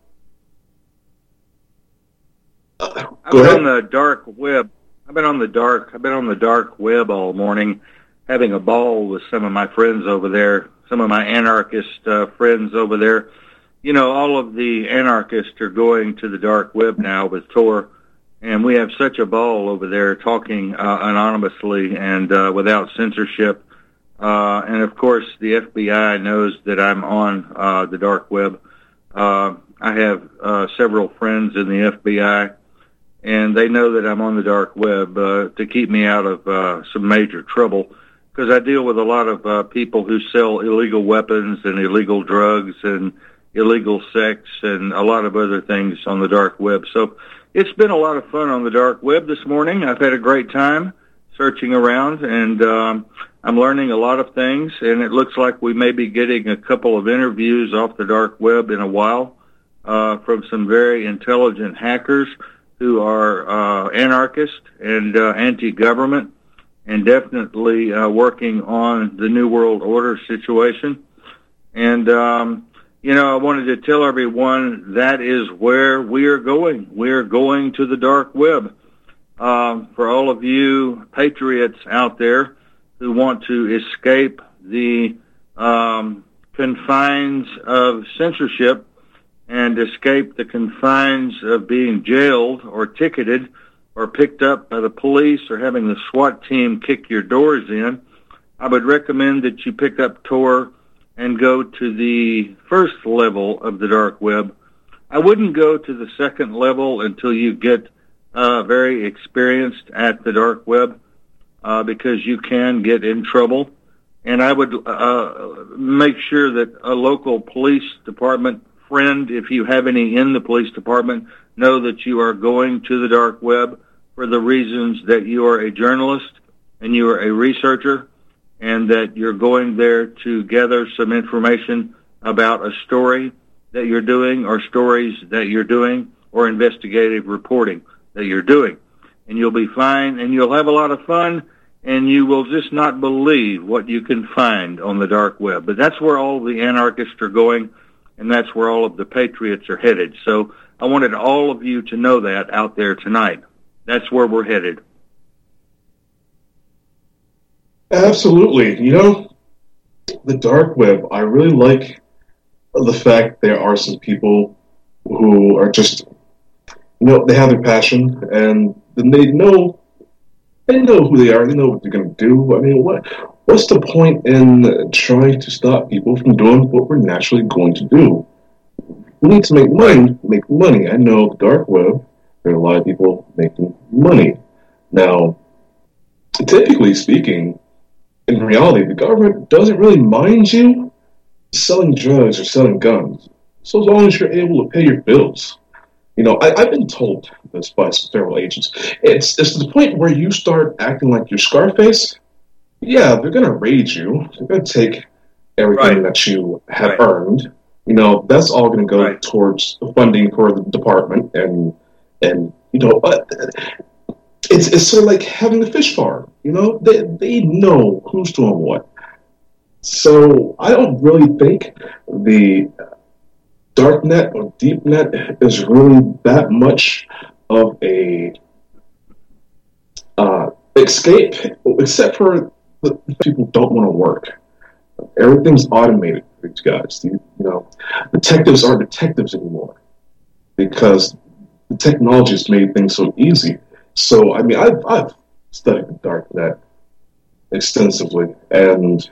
uh, I've been on the dark web. I've been on the dark. I've been on the dark web all morning, having a ball with some of my friends over there, some of my anarchist uh, friends over there. You know, all of the anarchists are going to the dark web now with Tor, and we have such a ball over there talking uh, anonymously and uh, without censorship. Uh, and, of course, the F B I knows that I'm on uh, the dark web. Uh, I have uh, several friends in the F B I, and they know that I'm on the dark web uh, to keep me out of uh, some major trouble, because I deal with a lot of uh, people who sell illegal weapons and illegal drugs and illegal sex and a lot of other things on the dark web. So it's been a lot of fun on the dark web this morning. I've had a great time searching around, and um, I'm learning a lot of things, and it looks like we may be getting a couple of interviews off the dark web in a while uh, from some very intelligent hackers who are uh, anarchist and uh, anti-government, and definitely uh, working on the New World Order situation. And, um, you know, I wanted to tell everyone that is where we are going. We are going to the dark web. Um, for all of you patriots out there who want to escape the um, confines of censorship and escape the confines of being jailed or ticketed or picked up by the police or having the SWAT team kick your doors in, I would recommend that you pick up Tor and go to the first level of the dark web. I wouldn't go to the second level until you get uh, very experienced at the dark web, uh, because you can get in trouble. And I would uh, make sure that a local police department friend, if you have any in the police department, know that you are going to the dark web for the reasons that you are a journalist and you are a researcher, and that you're going there to gather some information about a story that you're doing or stories that you're doing or investigative reporting that you're doing. And you'll be fine, and you'll have a lot of fun, and you will just not believe what you can find on the dark web. But that's where all the anarchists are going, and that's where all of the patriots are headed. So I wanted all of you to know that out there tonight. That's where we're headed. Absolutely. You know, the dark web, I really like the fact there are some people who are just, you know, they have their passion, and then they know, they know who they are, they know what they're going to do. I mean, what what's the point in trying to stop people from doing what we're naturally going to do? We need to make money, make money. I know the dark web, there are a lot of people making money. Now, typically speaking, in reality, the government doesn't really mind you selling drugs or selling guns, so as long as you're able to pay your bills. You know, I, I've been told this by several agents. It's, it's to the point where you start acting like you're Scarface. Yeah, they're going to raid you. They're going to take everything right. that you have right. earned. You You know, that's all going to go right towards funding for the department, and and you know, uh, it's it's sort of like having a fish farm. You know, they they know who's doing what. So I don't really think the dark net or deep net is really that much of a uh, escape, except for the people who don't want to work. Everything's automated for these guys. You, you know, detectives aren't detectives anymore because the technology has made things so easy. So, I mean, I've, I've studied the dark net extensively, and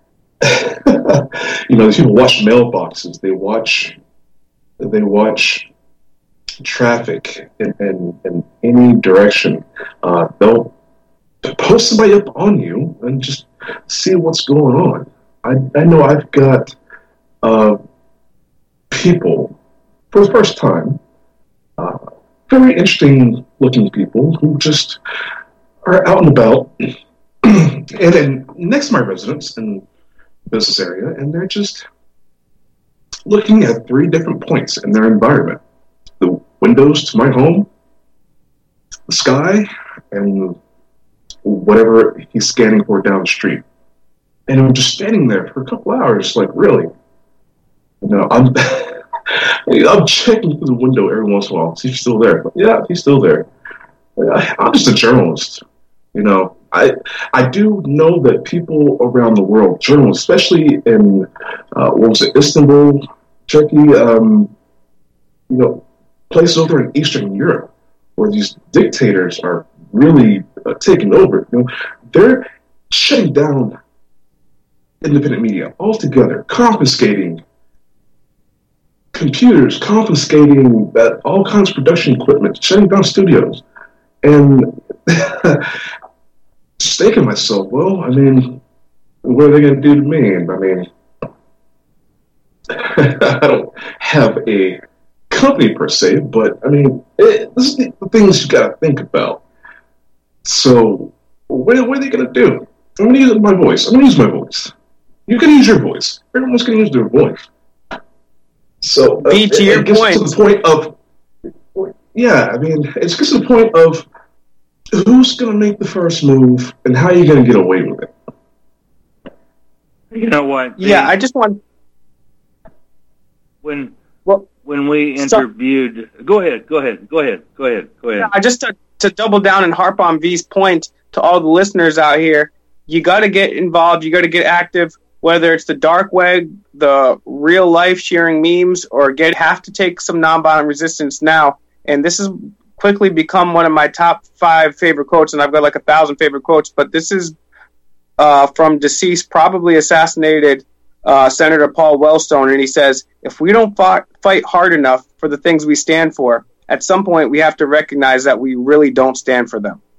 you know, these people watch mailboxes. They watch, they watch traffic in, in, in any direction. Uh, they'll post somebody up on you and just see what's going on. I, I know I've got uh, people for the first time, uh, very interesting looking people who just are out and about, and then next to my residence in the business area, and they're just looking at three different points in their environment: the windows to my home, the sky, and whatever he's scanning for down the street. And I'm just standing there for a couple hours, like, really? You know, I'm I'm checking through the window every once in a while, see if he's still there. But yeah, he's still there. I, I'm just a journalist. You know, I I do know that people around the world, journalists, especially in, uh, what was it, Istanbul, Turkey, um, you know, places over in Eastern Europe, where these dictators are really uh, taking over. You know, they're shutting down independent media altogether, confiscating computers, confiscating uh, all kinds of production equipment, shutting down studios, and just thinking to myself, well, I mean, what are they going to do to me? I mean, I don't have a company per se, but I mean, it, this is the things you got to think about. So, what, what are they going to do? I'm going to use my voice. I'm going to use my voice. You can use your voice. Everyone's going to use their voice. So, uh, Be to your it gets point. to the point of, yeah, I mean, it gets to the point of who's going to make the first move and how are you going to get away with it? You know what? Yeah, I just want. When well, when we so- interviewed, go ahead, go ahead, go ahead, go ahead, go ahead. Yeah, I just to, to double down and harp on V's point to all the listeners out here. You got to get involved. You got to get active. Whether it's the dark web, the real life sharing memes, or get have to take some nonviolent resistance now. And this has quickly become one of my top five favorite quotes, and I've got like a thousand favorite quotes. But this is uh, from deceased, probably assassinated uh, Senator Paul Wellstone, and he says, "If we don't fight, fight hard enough for the things we stand for, at some point we have to recognize that we really don't stand for them."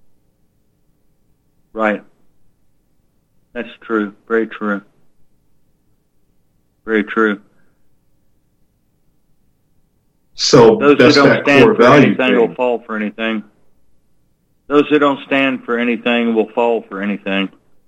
Right. That's true. Very true. Very true. So those who that's don't that stand core for value anything thing. will fall for anything. Those who don't stand for anything will fall for anything.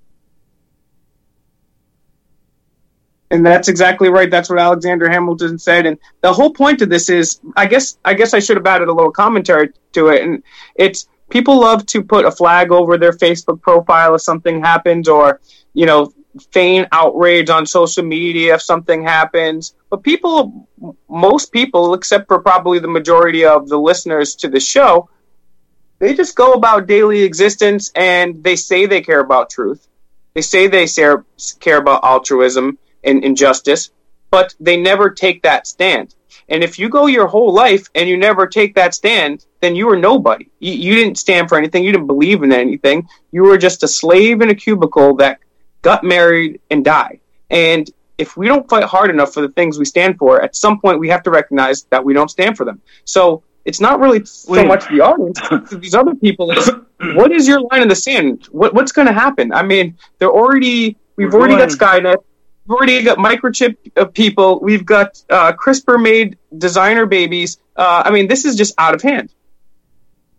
And that's exactly right. That's what Alexander Hamilton said. And the whole point of this is, I guess, I guess I should have added a little commentary to it. And it's, people love to put a flag over their Facebook profile if something happens, or, you know, feign outrage on social media if something happens. But people, most people, except for probably the majority of the listeners to the show, they just go about daily existence and they say they care about truth. They say they care about altruism and injustice, but they never take that stand. And if you go your whole life and you never take that stand, then you were nobody. You, you didn't stand for anything. You didn't believe in anything. You were just a slave in a cubicle that got married and died. And if we don't fight hard enough for the things we stand for, at some point we have to recognize that we don't stand for them. So it's not really so Wait. much the audience, to these other people. It's, what is your line in the sand? What, what's going to happen? I mean, they're already, we've We're already going- got Skynet. We've already got microchip uh, people. We've got uh, CRISPR-made designer babies. Uh, I mean, this is just out of hand.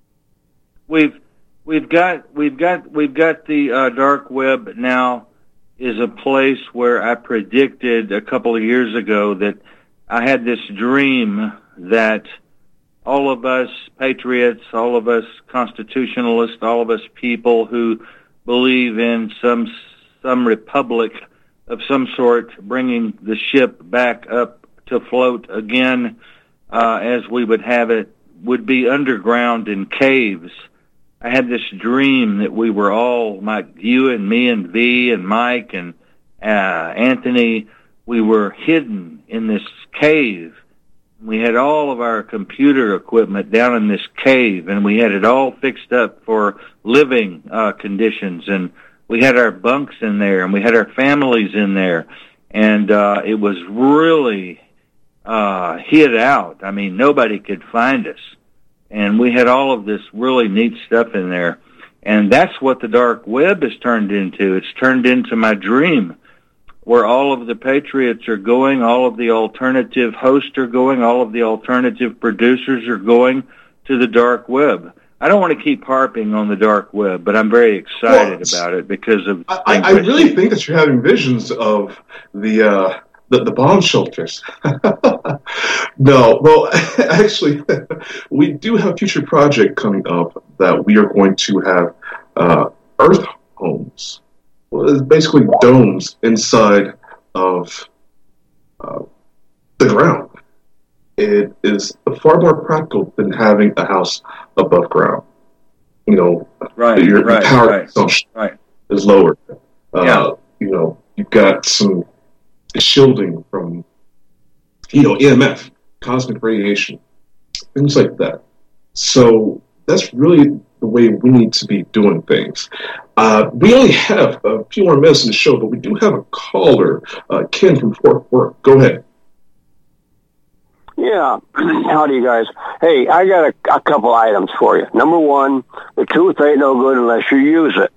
We've we've got we've got we've got the uh, dark web now is a place where I predicted a couple of years ago that I had this dream that all of us patriots, all of us constitutionalists, all of us people who believe in some some republic of some sort, bringing the ship back up to float again uh, as we would have it, would be underground in caves. I had this dream that we were all, Mike, you and me and V and Mike and uh, Anthony, we were hidden in this cave. We had all of our computer equipment down in this cave, and we had it all fixed up for living uh, conditions, and we had our bunks in there, and we had our families in there, and uh, it was really uh, hid out. I mean, nobody could find us. And we had all of this really neat stuff in there. And that's what the dark web has turned into. It's turned into my dream, where all of the patriots are going, all of the alternative hosts are going, all of the alternative producers are going to the dark web. I don't want to keep harping on the dark web, but I'm very excited well, about it because of... I, I really think that you're having visions of the... Uh The, the bomb shelters. No, well, actually, we do have a future project coming up that we are going to have uh, Earth homes. Well, it's basically domes inside of uh, the ground. It is far more practical than having a house above ground. You know, right, your right, power right, consumption right. is lower. Uh, yeah. You know, you've got some shielding from, you know, E M F, cosmic radiation, things like that. So that's really the way we need to be doing things. Uh, we only have a few more minutes in the show, but we do have a caller, uh, Ken from Fort Worth. Go ahead. Yeah, how do you guys? Hey, I got a, a couple items for you. Number one, the truth ain't no good unless you use it.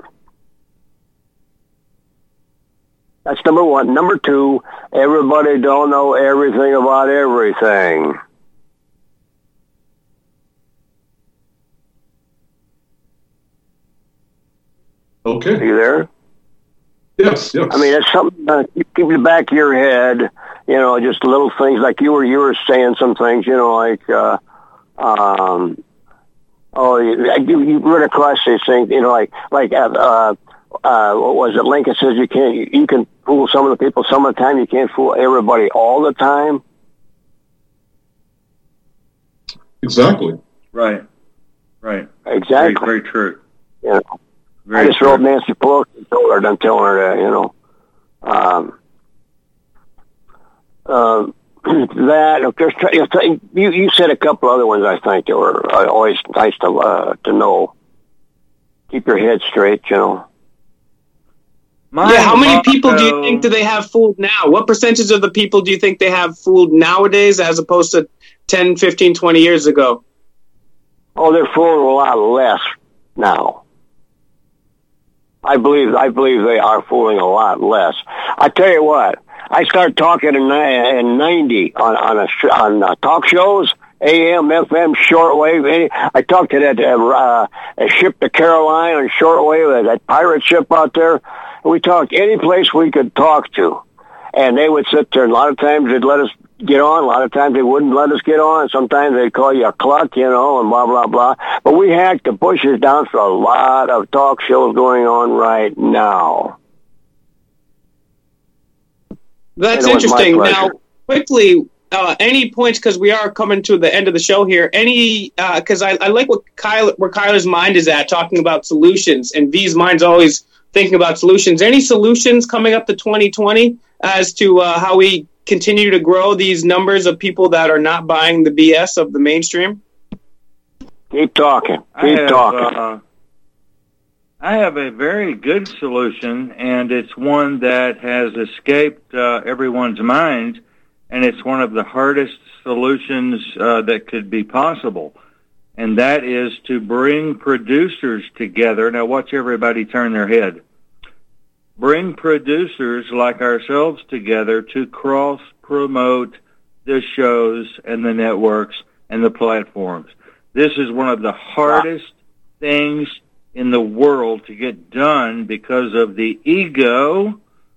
That's number one. Number two, everybody don't know everything about everything. Okay. Are you there? Yes, yes. I mean, it's something uh, you keep in the back of your head, you know, just little things like you were, you were saying some things, you know, like, uh, um, oh, you, you run across these things, you know, like, like, uh, uh, uh, what was it? Lincoln says you can't, you, you can fool some of the people some of the time, you can't fool everybody all the time. Exactly. Right. Right. Exactly. Very, very true. You know, very I just true. wrote Nancy Pelosi, told her, done telling her that, you know. Um, uh, that, just, you, you said a couple other ones, I think, that were always nice to, uh, to know. Keep your head straight, you know. My yeah, how many motto, people do you think do they have fooled now? What percentage of the people do you think they have fooled nowadays as opposed to ten, fifteen, twenty years ago? Oh, they're fooling a lot less now. I believe I believe they are fooling a lot less. I tell you what, I started talking in, in ninety on on a, on uh, talk shows, A M, F M, shortwave. I talked to that uh, uh, ship to Caroline on shortwave, that pirate ship out there. We talked any place we could talk to, and they would sit there. And a lot of times they'd let us get on. A lot of times they wouldn't let us get on. Sometimes they'd call you a cluck, you know, and blah, blah, blah. But we hacked the bushes down for a lot of talk shows going on right now. That's interesting. Now, quickly, uh, any points, because we are coming to the end of the show here, any, because uh, I, I like what Kyle, where Kyler's mind is at, talking about solutions, and V's mind's always thinking about solutions. Any solutions coming up to twenty twenty as to uh, how we continue to grow these numbers of people that are not buying the B S of the mainstream? Keep talking. Keep I have, talking. Uh, I have a very good solution, and it's one that has escaped uh, everyone's mind, and it's one of the hardest solutions uh, that could be possible. And that is to bring producers together. Now watch everybody turn their head. Bring producers like ourselves together to cross-promote the shows and the networks and the platforms. This is one of the hardest things in the world to get done because of the ego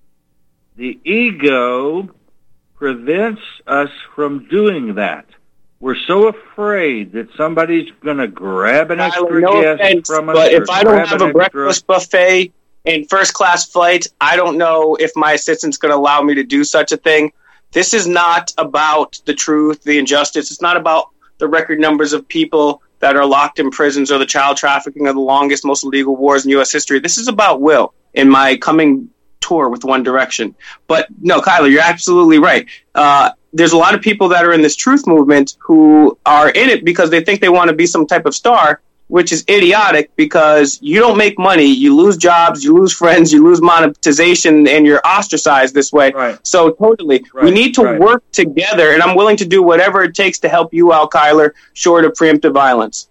the ego prevents us from doing that. We're so afraid that somebody's going to grab an extra no guest offense, from us. but or if I don't grab have an a breakfast extra... buffet in first class flight, I don't know if my assistant's going to allow me to do such a thing. This is not about the truth, the injustice. It's not about the record numbers of people that are locked in prisons or the child trafficking or the longest, most illegal wars in U S history. This is about Will in my coming tour with One Direction. But no, Kyler, you're absolutely right. Uh, there's a lot of people that are in this truth movement who are in it because they think they want to be some type of star, which is idiotic because you don't make money, you lose jobs, you lose friends, you lose monetization, and you're ostracized this way. Right. So totally, right. we need to right. work together, and I'm willing to do whatever it takes to help you out, Kyler, short of preemptive violence.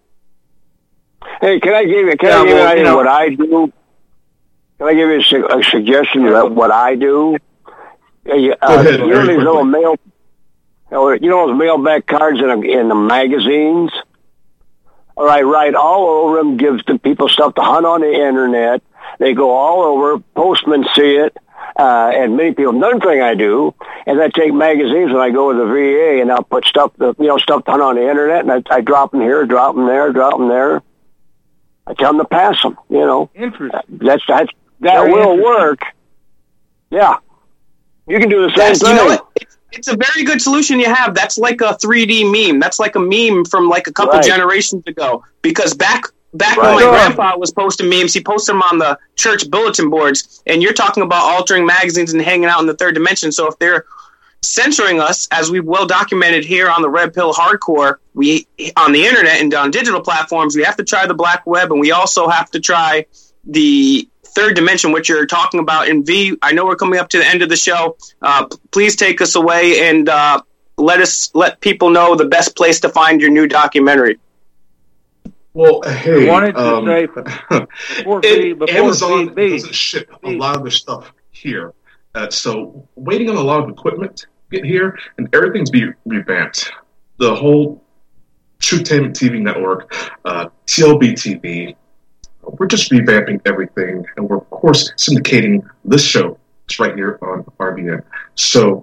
Hey, can I give you, can Yeah, I give well, you you know, what I do? Can I give you a, su- a suggestion of what I do? Uh, you ahead, know very these little quickly. mail, you know those mailback cards in, a, in the magazines? All right, write all over them, give the people stuff to hunt on the internet. They go all over, postmen see it, uh, and many people. Another thing I do is I take magazines when I go to the V A and I'll put stuff, you know, stuff to hunt on the internet, and I, I drop them here, drop them there, drop them there. I tell them to pass them, you know. Interesting. That's, that's, that Very will work. Yeah. You can do the same That's, thing. you know what? It's, it's a very good solution you have. That's like a three D meme. That's like a meme from like a couple Right. generations ago. Because back back Right. when my Sure. grandpa was posting memes, he posted them on the church bulletin boards. And you're talking about altering magazines and hanging out in the third dimension. So if they're censoring us, as we've well documented here on the Red Pill Hardcore, we on the internet and on digital platforms, we have to try the black web, and we also have to try the third dimension, which you're talking about. In V, I know we're coming up to the end of the show. Uh, p- please take us away and uh, let us let people know the best place to find your new documentary. Well, hey, I wanted to um, say before V, before Amazon V, doesn't ship a lot of their stuff here, uh, so waiting on a lot of equipment to get here, and everything's be revamped. The whole Truthtainment T V network, uh, T L B T V. We're just revamping everything, and we're, of course, syndicating this show. It's right here on R B N. So,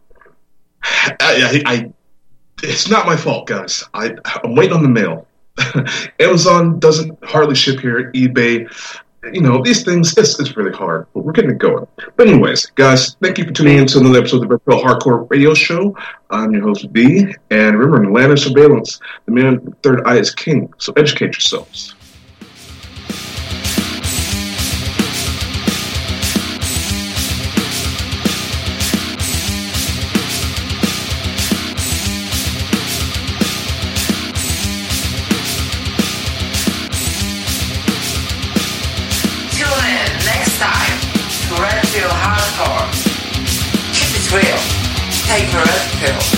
I, I, I it's not my fault, guys. I, I'm waiting on the mail. Amazon doesn't hardly ship here. eBay, you know, these things, it's, it's really hard, but we're getting it going. But anyways, guys, thank you for tuning in to another episode of the Red Pill Hardcore Radio Show. I'm your host, V, and remember, in the land of surveillance, the man with the third eye is king, so educate yourselves. Tune in next time to Red Pill Hardcore. Keep it real. Take the red pill.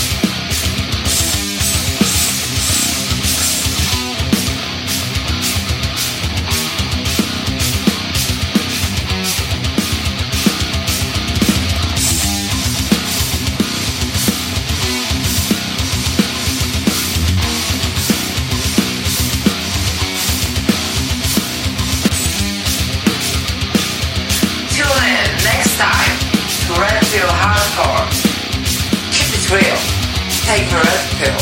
Tune in next time to Red Pill Hardcore. Keep it real. Take the red pill.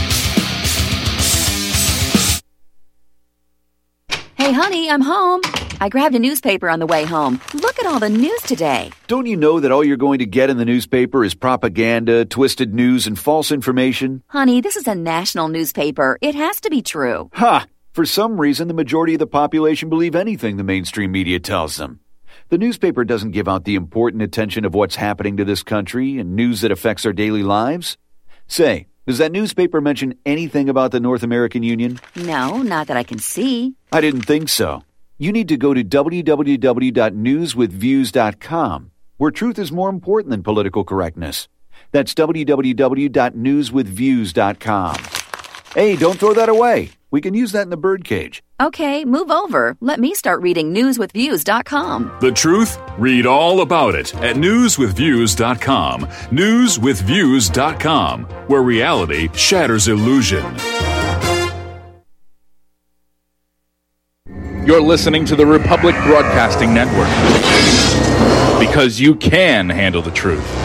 Hey, honey, I'm home. I grabbed a newspaper on the way home. Look at all the news today. Don't you know that all you're going to get in the newspaper is propaganda, twisted news, and false information? Honey, this is a national newspaper. It has to be true. Ha! For some reason, the majority of the population believe anything the mainstream media tells them. The newspaper doesn't give out the important attention of what's happening to this country and news that affects our daily lives. Say, does that newspaper mention anything about the North American Union? No, not that I can see. I didn't think so. You need to go to w w w dot news with views dot com, where truth is more important than political correctness. That's w w w dot news with views dot com. Hey, don't throw that away. We can use that in the birdcage. Okay, move over. Let me start reading news with views dot com. The truth? Read all about it at news with views dot com. news with views dot com, where reality shatters illusion. You're listening to the Republic Broadcasting Network. Because you can handle the truth.